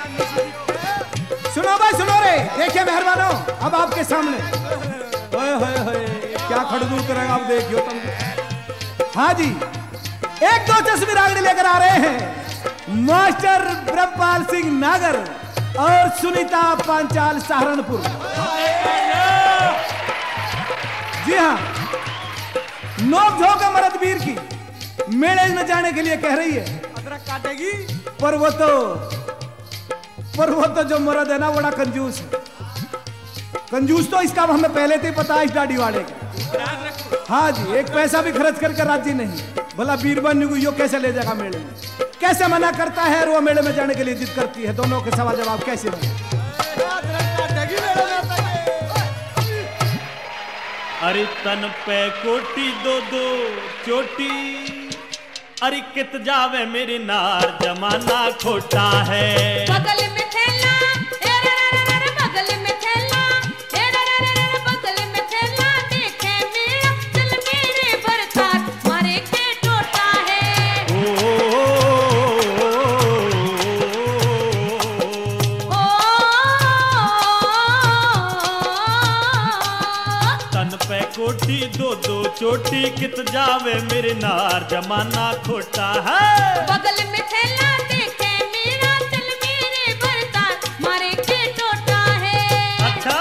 सुनो भाई सुनो रे, देखिए मेहरबानो, अब आपके सामने ओए होए होए क्या खड़दूर करेगा, अब देखियो तुम। हाँ जी, एक दो चश्मी रागड़ी लेकर आ रहे हैं मास्टर ब्रह्मपाल सिंह नागर और सुनीता पांचाल सहारनपुर। जी हाँ, नोक झोंक मरदवीर की मेले में जाने के लिए कह रही है, अदरक काटेगी पर वो तो जो मर्द है ना बड़ा कंजूस है। कंजूस तो इसका हमें पहले से ही पता है, इस दाढ़ी वाले का। हाँ जी, एक पैसा भी खर्च करके राजी नहीं। भला बीरबन को यो कैसे ले जाएगा मेले में, कैसे मना करता है और वो मेले में जाने के लिए जिद करती है। दोनों के सवाल जवाब कैसे होंगे? अरे तन पे कोटी दो दो चोटी, अरे कित जावे मेरी नार, जमाना खोटा है। बगल में थैला, बगल में थैला, बगल में थैला, देखे मेरा चल मेरे बरसात मारे के टोटा है। तन पे कोटी दो दो चोटी, कित जावे मेरे नार, जमाना खोटा है। बगल में थैला, देखे मेरा चल मेरे बरसात मारे के टोटा है। अच्छा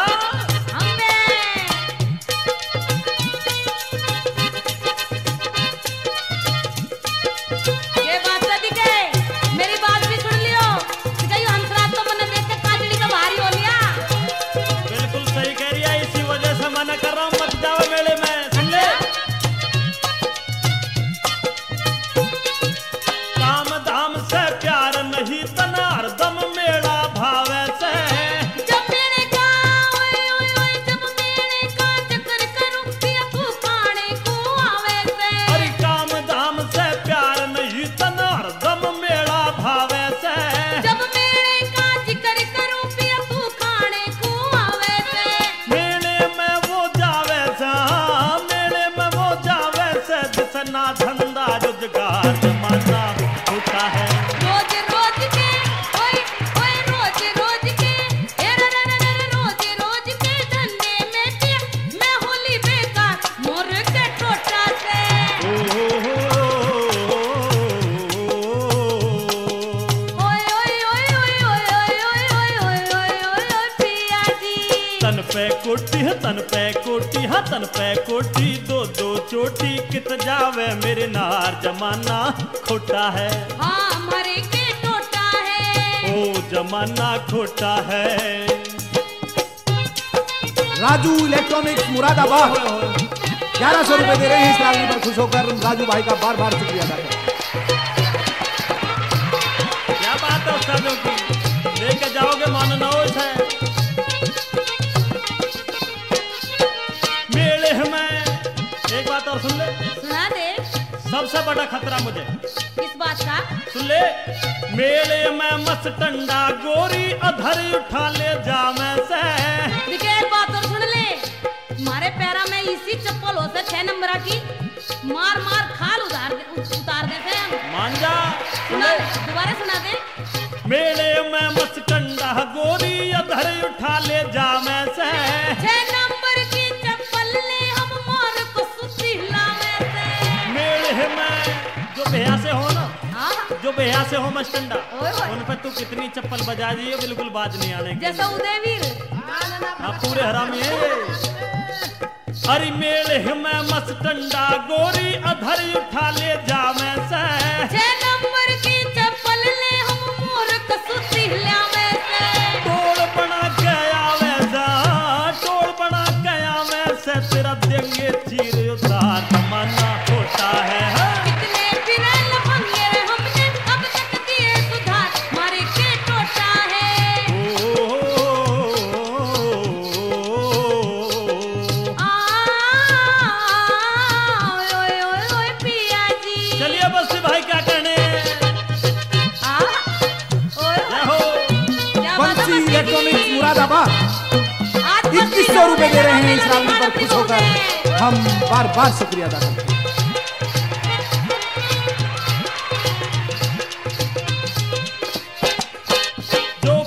ये बात सदी के, मेरी बात भी सुन लियो। कहीं हंसराज तो मन देख के काजड़ी का भारी हो लिया। बिल्कुल सही कह रही है, इसी वजह से मना कर रहा हूँ, मत जाओ मेले में। सुन ले, काम धाम से प्यार नहीं, तना हरदम मेला भावे से। जब मेरे का ओए ओए ओए, जब मेरे का चक्कर करूं पिया तू खाने को आवे से। अरे काम धाम से प्यार नहीं, तना हरदम मेला भावे से। जब मेरे का जिक्र करूं पिया तू खाने को आवे से। मेले में वो जावे से, मेले में वो जावे से, जिसना धंधा रोजगार, जमाना होता है। रोज रोज के ओए ओए, रोज रोज के रोज रोज के धंधे में पिया मैं होली बेकार मोर के टोटा से। ओए ओए ओए ओए ओए ओए ओए ओए ओए ओए ओए पिया जी। तन पे कोटी है, तन पे कोटी है, तन पे कोटी दो दो चोटी, कित जावे मेरे नार, जमाना खोटा है। हाँ मरे के टोटा है। ओ जमाना खोटा है। राजू इलेक्ट्रॉनिक्स मुरादाबाद 1100 रुपए दे रहे हैं इस रागड़ी पर। खुश होकर राजू भाई का बार बार शुक्रिया अदा करें। क्या बात है उस्तादों की, लेके जाओगे मानो नौश है। मेले में एक बात और सुन ले, सुना दे। सबसे बड़ा खतरा मुझे, किस बात का? सुन ले। मेले में मस्तंडा गोरी अधर उठा ले जावे से। देखिए एक बात और सुन ले, हमारे पैरा में इसी चप्पल हो से 6 नंबर की मार मार खाल उतार देते हैं हम। मान जा, सुन सुना ले। दे, दोबारा सुना दे। मेले में मस्तंडा गोरी अधर उठा ले जावे से। 6 नंबर की चप्पल ले हम मोर को सुती लावे से। मेले में जो बेहा से हो ना, हाँ जो बेहा से हो मस्तंडा, ओए होए। उन पे तू कितनी चप्पल बजा दी है, बिल्कुल बाज नहीं आने की। जैसा उदयवीर। हाँ पूरे हरामी है ये। अरे मेले में मस्तंडा गोरी अधर उठा ले जावे से। 6 नंबर की चप्पल ले हम मोर को सुती लावे से। टोल बना गया वैसा, टोल बना गया वैसे, तेरा देंगे चीर उतार, जमाना खोटा है। कितने बिरल भंगे हमने अब तक दिए सुधार, मारे के टोटा है। ओए ओए ओए पिया जी। चलिए बस भाई क्या कहने। ओए जय हो। क्या बात है बंसी बंसी इलेक्ट्रॉनिक्स जी? मुरादाबाद आज बंसी 2100 रुपए दे रहे हैं मेले इस में रागड़ी पर। खुश होकर हम बार बार शुक्रिया अदा करते हैं। जो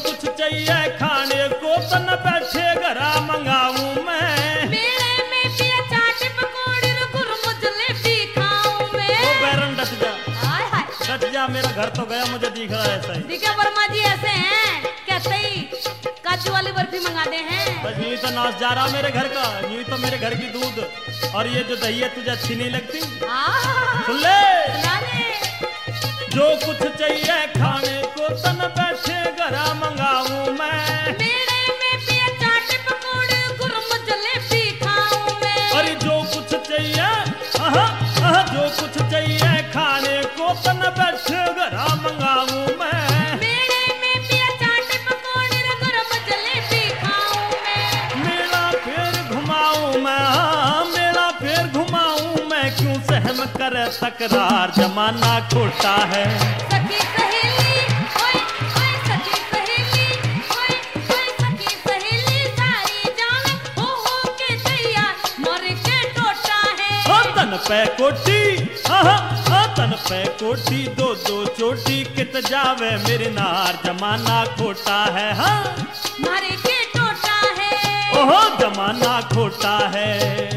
फौरन डट जा, हाय हाय डट जा, मेरा घर तो गया, मुझे दिख रहा है ऐसा ही। दिखे वर्मा जी ऐसे हैं कहते ही काजू वाली बर्फी मंगा दे हैं। बस यूं ही तो नाच जा रहा मेरे घर का, यूं ही तो मेरे घर की दूध और ये जो दही है तुझे अच्छी नहीं लगती? सुन ले, सुना दे। जो कुछ चाहिए खाने को तन बैठे घरा मंगाऊं मैं, मेरे में पिया चाट पकौड़े गुरम जलेबी खाऊं मैं। और जो कुछ चाहिए जो कुछ चाहिए खाने को तन बैठे घरा मंगाऊं मैं, मेरे में पिया चाट पकौड़े गुरम जलेबी खाऊं मैं। मेला फिर घुमाऊं मैं, हाँ मेला फिर घुमाऊं मैं, क्यों सहम करे तकरार, जमाना खोटा है। सखी सहेली ओए ओए सखी सहेली ओए ओए सखी सहेली सारी जाने हो के तैयार मर के टोटा है। तन पे कोटी तन पे कोटी दो दो चोटी कित जावे मेरे नार, जमाना खोटा है। हाँ मर के टोटा है। ओहो जमाना खोटा है।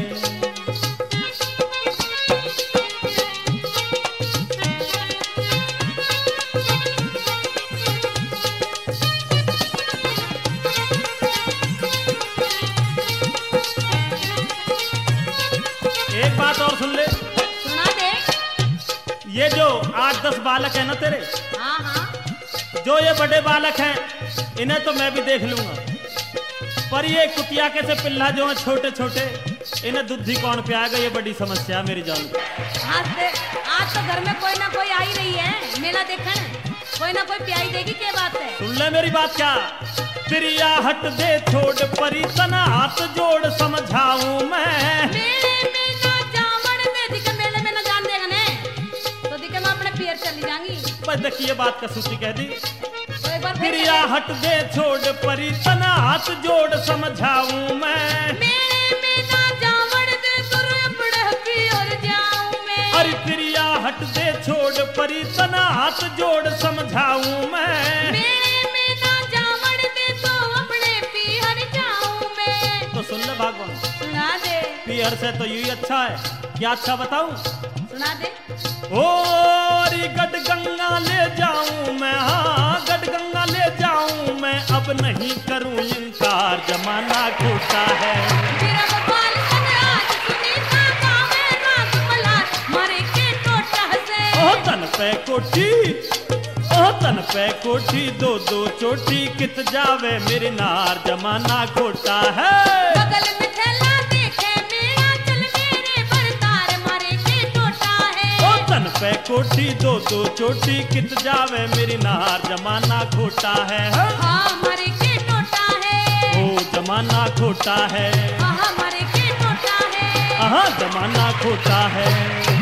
एक बात और सुन ले, सुना दे। ये जो 8-10 बालक है ना तेरे, हाँ हाँ जो ये बड़े बालक हैं इन्हें तो मैं भी देख लूंगा, पर ये कुतिया के से पिल्ला जो है छोटे छोटे, इन्हें दूध ही कौन पियाएगा, ये बड़ी समस्या है मेरी जान। आज तो घर में कोई ना कोई आ ही रही है मेला देखने, कोई ना कोई प्याई देगी, क्या बात है? सुन ले मेरी बात, क्या प्रिया हट दे छोड़ परी तना हाथ जोड़ समझाऊं मैं, मेले में ना जावड़ दे दिखे, मेले में ना जान देगा ने तो दिखे मैं अपने पियर चली जाऊंगी। बस देखिए ये बात कसूती कह दी, तो एक बार फिर प्रिया हट दे छोड़ परी तना हाथ जोड़ समझाऊं मैं, मेले में ना जावड़ दे तो अपने पियर जाऊं मैं। अरे प्रिया हट दे छोड़ परी तना हाथ जोड़ समझाऊं मैं, मेले में ना जावड़ दे तो अपने पियर जाऊं मैं। तो सुन ले भगवान, सुना दे। पियर से तो यही अच्छा है, क्या अच्छा बताऊं? सुना दे। और गढ़ गंगा ले जाऊं मैं, हाँ गढ़ गंगा ले जाऊं मैं, अब नहीं करूं इनकार, जमाना खोटा है। मेरा गोपाल आज सुनीता गावे रात मलार मारे के टोटा से। ओ तन पे कोठी, ओ तन पे कोठी दो दो चोटी कित जावे मेरे नार, जमाना खोटा है। बगल में थैला देखे मेरा चल मेरे बरतार मारे के टोटा है। ओ तन पे कोठी दो दो चोटी कित जावे मेरी नार, जमाना खोटा है। हाँ मारे के टोटा है। ओ जमाना खोटा है, हाँ मारे के टोटा है। हाँ जमाना खोटा है।